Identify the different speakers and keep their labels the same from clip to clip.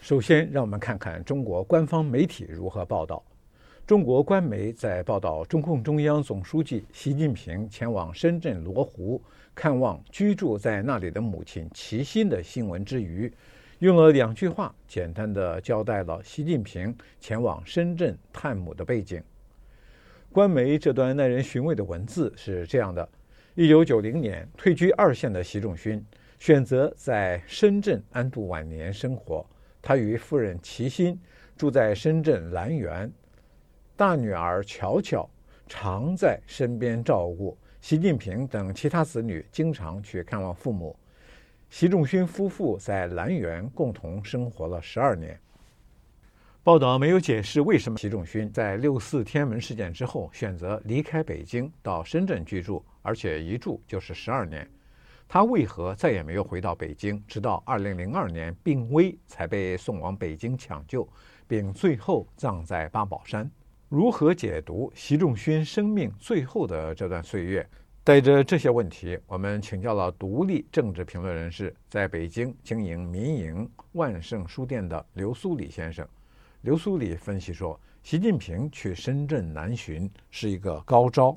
Speaker 1: 首先，让我们看看中国官方媒体如何报道。中国官媒在报道中共中央总书记习近平前往深圳罗湖看望居住在那里的母亲齐心的新闻之余，用了2句话简单地交代了习近平前往深圳探母的背景。官媒这段耐人寻味的文字是这样的：1990年退居2线的习仲勋选择在深圳安度晚年生活，他与夫人齐心住在深圳兰园，大女儿乔乔常在身边照顾，习近平等其他子女经常去看望父母。习仲勋夫妇在兰园共同生活了12年。报道没有解释为什么习仲勋在6·4天安门事件之后选择离开北京到深圳居住，而且一住就是12年。他为何再也没有回到北京，直到2002年病危才被送往北京抢救，并最后葬在八宝山？如何解读习仲勋生命最后的这段岁月？带着这些问题，我们请教了独立政治评论人士，在北京经营民营万盛书店的刘苏礼先生。刘苏礼分析说，习近平去深圳南巡是一个高招。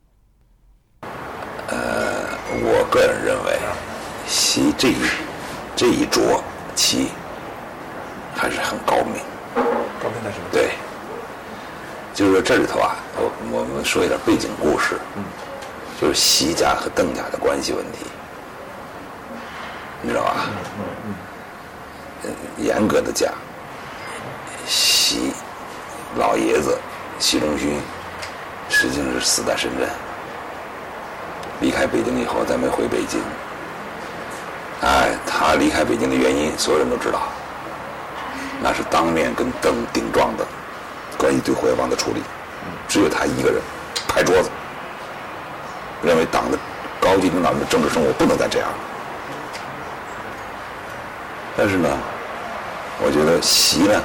Speaker 2: 我个人认为，习这一着棋还是很高明。
Speaker 1: 高明在什么？
Speaker 2: 对，就是这里头啊，我们说一点背景故事。就是习家和邓家的关系问题，你知道吧？严格的讲，习老爷子习仲勋实际上是死在深圳，离开北京以后再没回北京。他离开北京的原因，所有人都知道，那是当面跟邓顶撞的关于对胡耀邦的处理，只有他一个人拍桌子，认为党的高级领导人的政治生活不能再这样了。但是呢，我觉得习呢，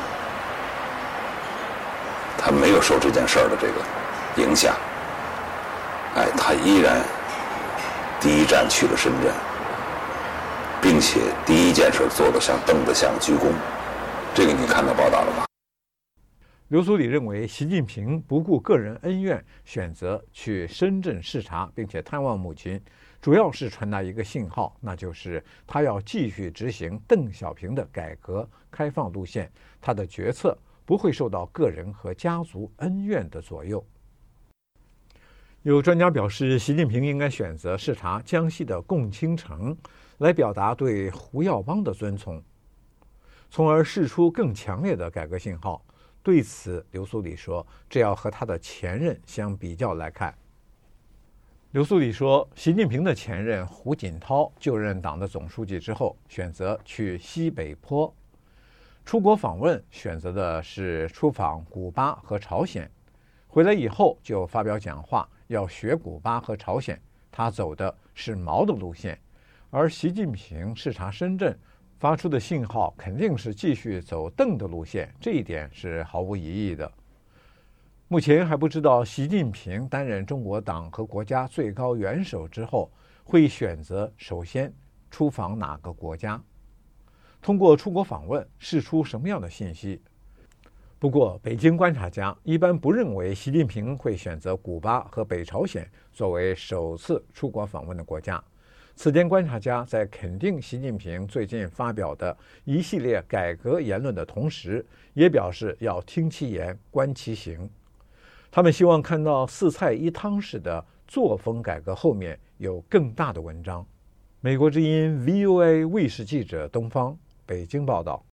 Speaker 2: 他没有受这件事儿的这个影响，他依然第一站去了深圳，并且第一件事做的向邓子祥鞠躬，这个你看到报道了吧？
Speaker 1: 刘苏礼认为，习近平不顾个人恩怨，选择去深圳视察，并且探望母亲，主要是传达一个信号，那就是他要继续执行邓小平的改革开放路线，他的决策不会受到个人和家族恩怨的左右。有专家表示，习近平应该选择视察江西的共青城，来表达对胡耀邦的尊崇，从而释出更强烈的改革信号。对此，刘苏礼说，这要和他的前任相比较来看。刘苏礼说，习近平的前任胡锦涛就任党的总书记之后，选择去西北坡出国访问，选择的是出访古巴和朝鲜，回来以后就发表讲话，要学古巴和朝鲜，他走的是毛的路线。而习近平视察深圳发出的信号肯定是继续走邓的路线，这一点是毫无疑义的。目前还不知道习近平担任中国党和国家最高元首之后，会选择首先出访哪个国家，通过出国访问释出什么样的信息。不过，北京观察家一般不认为习近平会选择古巴和北朝鲜作为首次出国访问的国家。此间观察家在肯定习近平最近发表的一系列改革言论的同时，也表示要听其言，观其行。他们希望看到4菜1汤式的作风改革后面有更大的文章。美国之音 VOA 卫视记者东方北京报道。